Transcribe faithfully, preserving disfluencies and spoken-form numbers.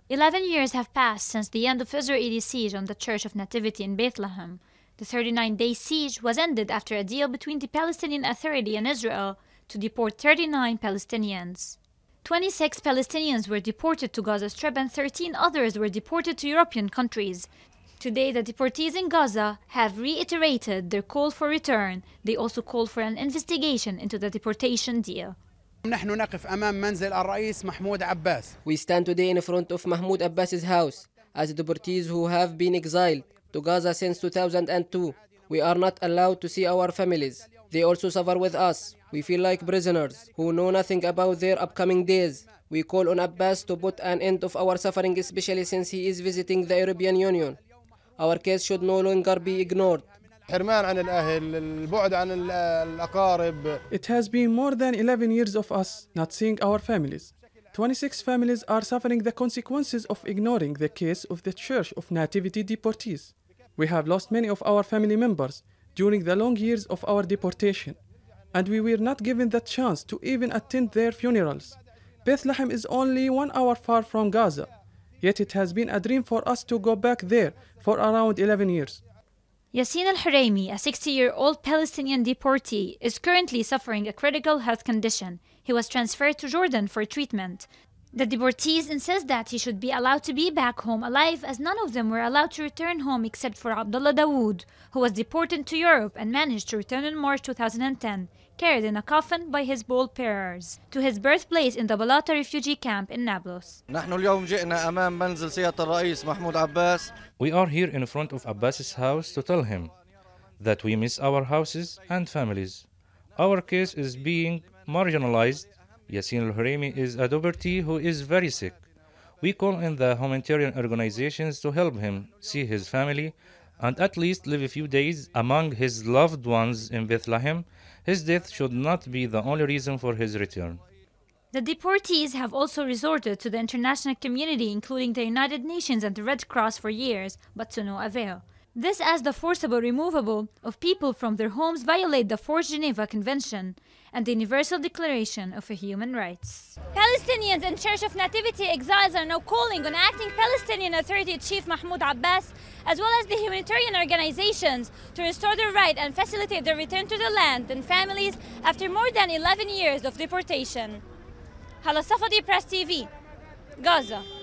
Eleven years have passed since the end of Israeli siege on the Church of Nativity in Bethlehem. The thirty-nine day siege was ended after a deal between the Palestinian Authority and Israel to deport thirty-nine Palestinians. twenty-six Palestinians were deported to Gaza Strip and thirteen others were deported to European countries. Today, the deportees in Gaza have reiterated their call for return. They also called for an investigation into the deportation deal. We stand today in front of Mahmoud Abbas's house as deportees who have been exiled to Gaza since two thousand two. We are not allowed to see our families. They also suffer with us. We feel like prisoners who know nothing about their upcoming days. We call on Abbas to put an end of our suffering, especially since he is visiting the European Union. Our case should no longer be ignored. It has been more than eleven years of us not seeing our families. twenty-six families are suffering the consequences of ignoring the case of the Church of Nativity deportees. We have lost many of our family members during the long years of our deportation, and we were not given the chance to even attend their funerals. Bethlehem is only one hour far from Gaza, yet it has been a dream for us to go back there for around eleven years. Yassin al-Huraimi, a sixty-year-old Palestinian deportee, is currently suffering a critical health condition. He was transferred to Jordan for treatment. The deportees insist that he should be allowed to be back home alive, as none of them were allowed to return home except for Abdullah Dawood, who was deported to Europe and managed to return in March two thousand ten, carried in a coffin by his pallbearers, to his birthplace in the Balata refugee camp in Nablus. We are here in front of Abbas's house to tell him that we miss our houses and families. Our case is being marginalized. Yassin al-Huraimi is a deportee who is very sick. We call in the humanitarian organizations to help him see his family and at least live a few days among his loved ones in Bethlehem. His death should not be the only reason for his return. The deportees have also resorted to the international community, including the United Nations and the Red Cross, for years, but to no avail. This as the forcible removal of people from their homes violate the Fourth Geneva Convention and the Universal Declaration of Human Rights. Palestinians and Church of Nativity exiles are now calling on acting Palestinian Authority Chief Mahmoud Abbas, as well as the humanitarian organizations, to restore their right and facilitate their return to the land and families after more than eleven years of deportation. Hala Safadi, Press T V, Gaza.